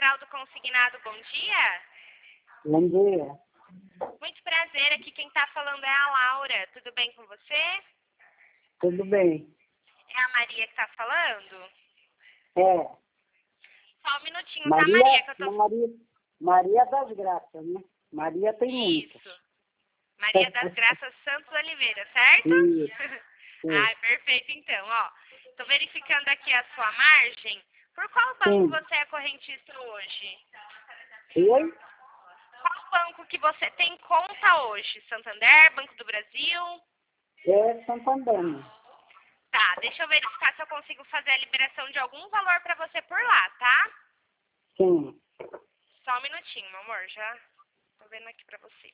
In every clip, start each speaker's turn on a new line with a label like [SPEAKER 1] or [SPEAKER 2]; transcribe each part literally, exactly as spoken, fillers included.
[SPEAKER 1] Central do Consignado, bom dia.
[SPEAKER 2] Bom dia.
[SPEAKER 1] Muito prazer, aqui quem está falando é a Laura. Tudo bem com você?
[SPEAKER 2] Tudo bem.
[SPEAKER 1] É a Maria que está falando?
[SPEAKER 2] É.
[SPEAKER 1] Só um minutinho,
[SPEAKER 2] Maria,
[SPEAKER 1] tá, Maria? Que eu tô...
[SPEAKER 2] Maria, Maria das Graças, né? Maria tem muitas.
[SPEAKER 1] Isso. Maria das Graças Santos Oliveira, certo?
[SPEAKER 2] Isso.
[SPEAKER 1] Ai, perfeito, então, ó. Tô verificando aqui a sua margem. Por qual banco
[SPEAKER 2] Sim.
[SPEAKER 1] você é correntista hoje?
[SPEAKER 2] Oi?
[SPEAKER 1] Qual banco que você tem conta hoje? Santander, Banco do Brasil?
[SPEAKER 2] É Santander.
[SPEAKER 1] Tá, deixa eu verificar se eu consigo fazer a liberação de algum valor pra você por lá, tá?
[SPEAKER 2] Sim.
[SPEAKER 1] Só um minutinho, meu amor, já tô vendo aqui pra você.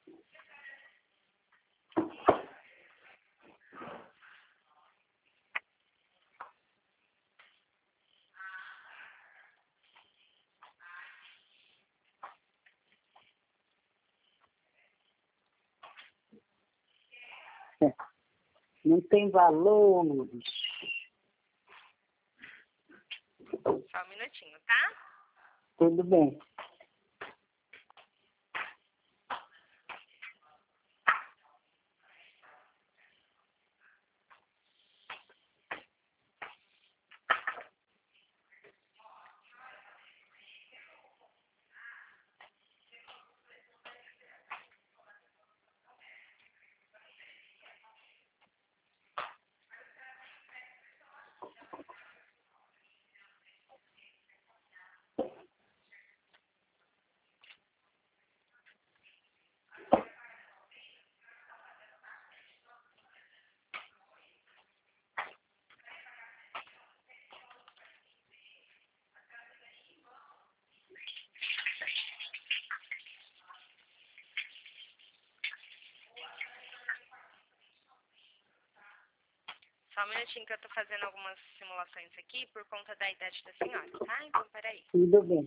[SPEAKER 2] Não tem valores.
[SPEAKER 1] Só um minutinho, tá?
[SPEAKER 2] Tudo bem.
[SPEAKER 1] Só um minutinho que eu tô fazendo algumas simulações aqui por conta da idade da senhora, tá? Então, peraí.
[SPEAKER 2] Tudo bem.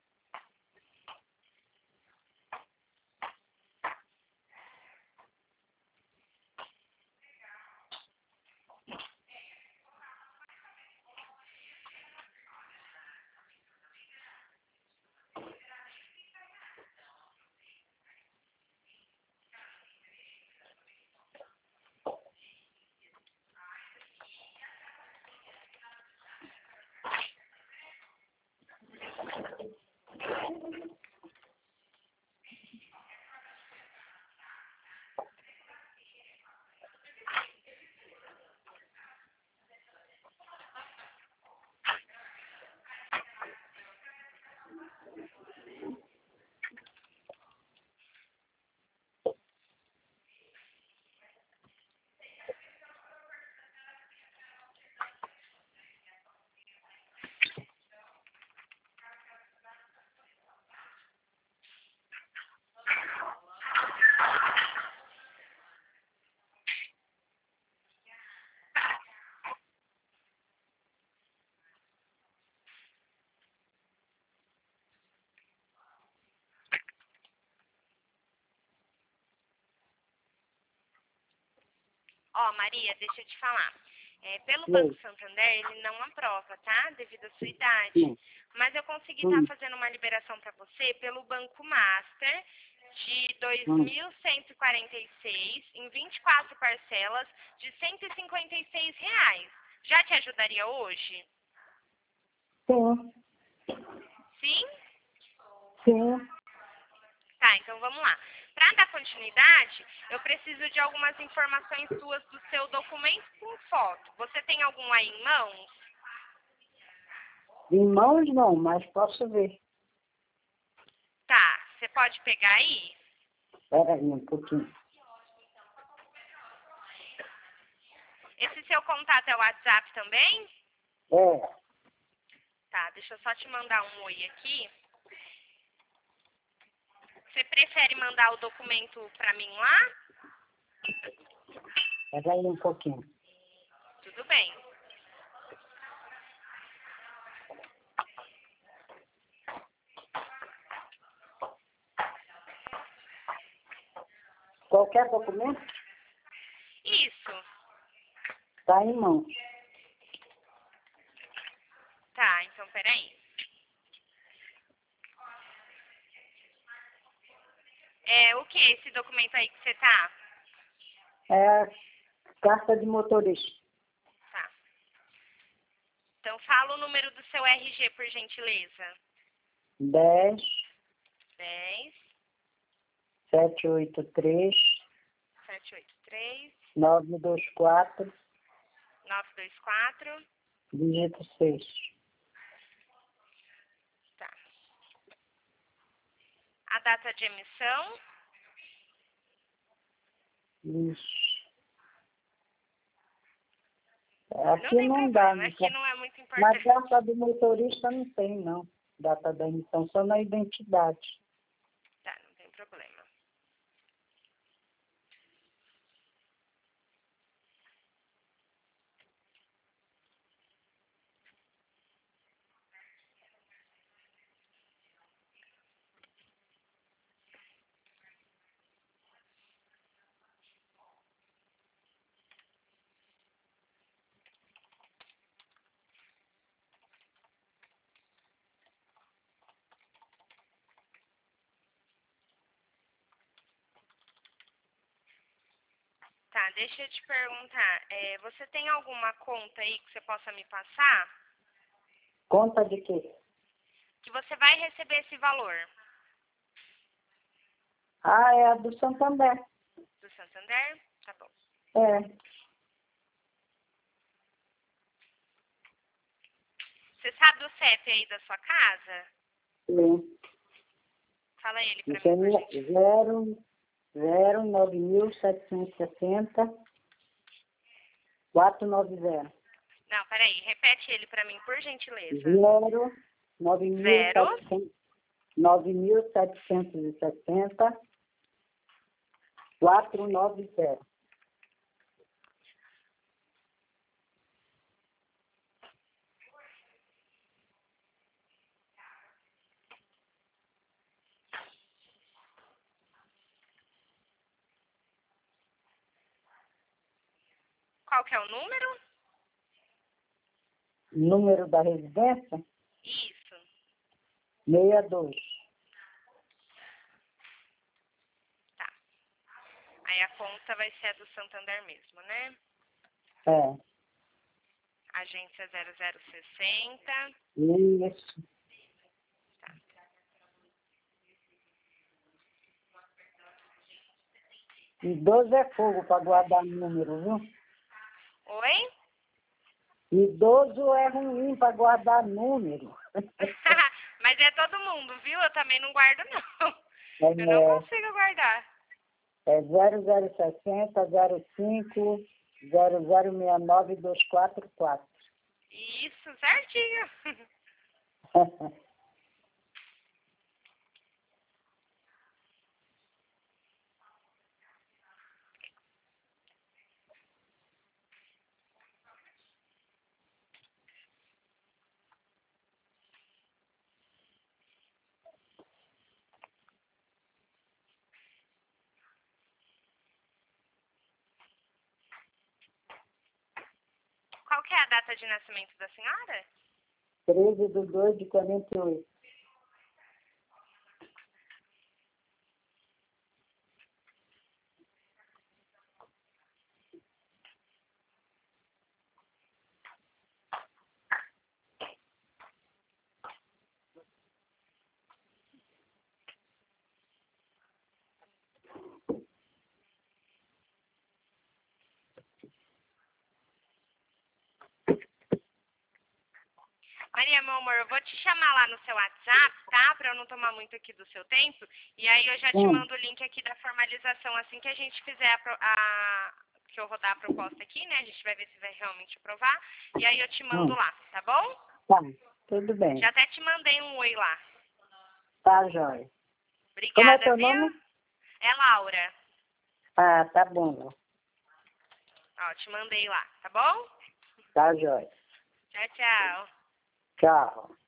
[SPEAKER 1] Ó, Maria, deixa eu te falar. É, pelo
[SPEAKER 2] Sim.
[SPEAKER 1] Banco Santander, ele não aprova, tá? Devido à sua idade.
[SPEAKER 2] Sim.
[SPEAKER 1] Mas eu consegui estar
[SPEAKER 2] Hum.
[SPEAKER 1] fazendo uma liberação pra você pelo Banco Master de dois
[SPEAKER 2] Hum.
[SPEAKER 1] mil cento e quarenta e seis em vinte e quatro parcelas de cento e cinquenta e seis reais. Já te ajudaria hoje?
[SPEAKER 2] Sim.
[SPEAKER 1] Sim?
[SPEAKER 2] Sim.
[SPEAKER 1] Tá, então vamos lá. Para dar continuidade, eu preciso de algumas informações suas do seu documento com foto. Você tem algum aí em mãos?
[SPEAKER 2] Em mãos não, mas posso ver.
[SPEAKER 1] Tá, você pode pegar aí?
[SPEAKER 2] Espera aí um pouquinho.
[SPEAKER 1] Esse seu contato é o WhatsApp também?
[SPEAKER 2] É.
[SPEAKER 1] Tá, deixa eu só te mandar um oi aqui. Você prefere mandar o documento pra mim lá?
[SPEAKER 2] Espera aí um pouquinho.
[SPEAKER 1] Tudo bem.
[SPEAKER 2] Qualquer documento
[SPEAKER 1] Isso.
[SPEAKER 2] está em mãos.
[SPEAKER 1] Tá, então peraí. É o que esse documento aí que você tá?
[SPEAKER 2] É carta de motorista.
[SPEAKER 1] Tá. Então fala o número do seu R G, por gentileza.
[SPEAKER 2] dez,
[SPEAKER 1] dez,
[SPEAKER 2] sete oito três,
[SPEAKER 1] sete oito três,
[SPEAKER 2] nove dois quatro,
[SPEAKER 1] nove dois quatro.
[SPEAKER 2] dígito seis.
[SPEAKER 1] Tá. A data de emissão.
[SPEAKER 2] Isso.
[SPEAKER 1] Não
[SPEAKER 2] Aqui
[SPEAKER 1] tem
[SPEAKER 2] não dá,
[SPEAKER 1] problema,
[SPEAKER 2] né?
[SPEAKER 1] aqui não é muito
[SPEAKER 2] Na
[SPEAKER 1] importante.
[SPEAKER 2] carta do motorista não tem, não. Data da emissão, só na identidade.
[SPEAKER 1] Tá, não tem problema. Tá, deixa eu te perguntar, é, você tem alguma conta aí que você possa me passar?
[SPEAKER 2] Conta de quê?
[SPEAKER 1] Que você vai receber esse valor
[SPEAKER 2] Ah, é a do Santander.
[SPEAKER 1] do Santander? Tá bom.
[SPEAKER 2] É.
[SPEAKER 1] Você sabe o C E P aí da sua casa?
[SPEAKER 2] Sim.
[SPEAKER 1] Fala ele pra
[SPEAKER 2] Isso é
[SPEAKER 1] mim, por gentileza.
[SPEAKER 2] zero, zero, nove mil setecentos e sessenta, quatrocentos e noventa.
[SPEAKER 1] Não, peraí, repete ele pra mim, por gentileza.
[SPEAKER 2] Zero, nove mil
[SPEAKER 1] Zero.
[SPEAKER 2] setecentos, nove mil setecentos e sessenta, quatrocentos e noventa.
[SPEAKER 1] Qual que é o número?
[SPEAKER 2] Número da residência?
[SPEAKER 1] Isso.
[SPEAKER 2] sessenta e dois.
[SPEAKER 1] Tá. Aí a conta vai ser a do Santander mesmo, né?
[SPEAKER 2] É.
[SPEAKER 1] Agência zero zero sessenta.
[SPEAKER 2] Isso.
[SPEAKER 1] Tá.
[SPEAKER 2] Idoso é fogo para guardar número, viu?
[SPEAKER 1] Oi?
[SPEAKER 2] Idoso é ruim para guardar número.
[SPEAKER 1] Mas é todo mundo, viu? Eu também não guardo, não. Eu não
[SPEAKER 2] É,
[SPEAKER 1] consigo guardar.
[SPEAKER 2] é zero zero sessenta, zero cinco, zero zero seis nove, dois quatro quatro.
[SPEAKER 1] Isso, certinho. Qual que é a data de nascimento da senhora?
[SPEAKER 2] treze de dois de quarenta e oito.
[SPEAKER 1] Maria, meu amor, eu vou te chamar lá no seu WhatsApp, tá? Pra eu não tomar muito aqui do seu tempo. E aí eu já te
[SPEAKER 2] Hum.
[SPEAKER 1] mando o link aqui da formalização assim que a gente fizer a, pro- a... que eu rodar a proposta aqui, né? A gente vai ver se vai realmente aprovar. E aí eu te mando
[SPEAKER 2] Hum.
[SPEAKER 1] lá, tá bom?
[SPEAKER 2] Tá, tudo bem.
[SPEAKER 1] Já até te mandei um oi lá.
[SPEAKER 2] Tá, jóia. Como é
[SPEAKER 1] Obrigada,
[SPEAKER 2] teu
[SPEAKER 1] viu?
[SPEAKER 2] nome?
[SPEAKER 1] É Laura.
[SPEAKER 2] Ah, tá bom.
[SPEAKER 1] Ó, te mandei lá, tá bom?
[SPEAKER 2] Tá, jóia.
[SPEAKER 1] Tchau, tchau.
[SPEAKER 2] Tchau.